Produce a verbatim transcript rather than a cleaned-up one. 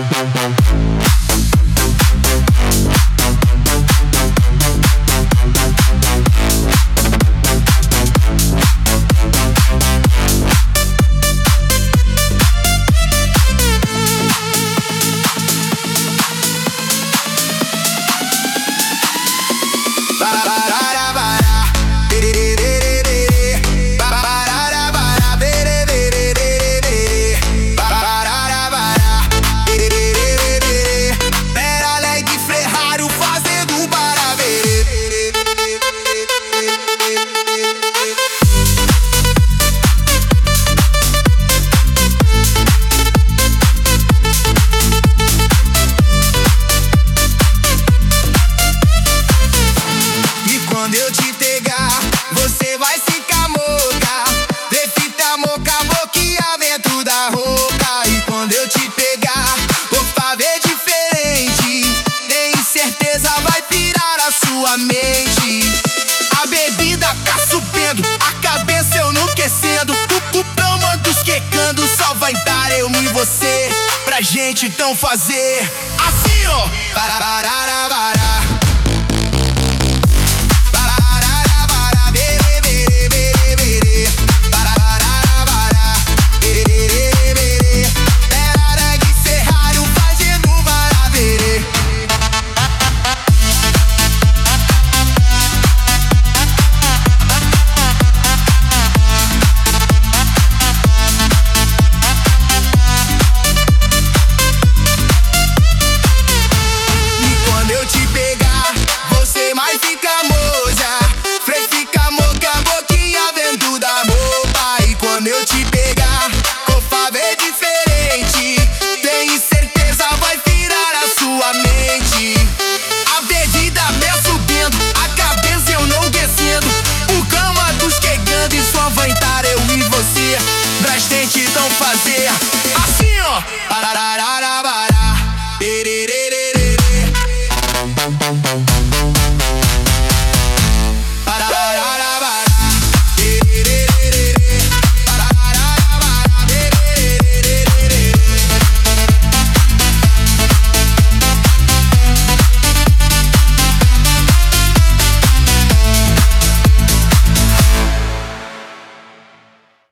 Quando eu te pegar, você vai ficar moca. Vê fita moca, boqueamento da roupa. E quando eu te pegar, vou fazer diferente. Tem certeza vai pirar a sua mente. A bebida tá subindo, a cabeça eu enlouquecendo. O cupão manda os quecando, só vai dar eu e você. Pra gente então fazer assim, ó. Parararara.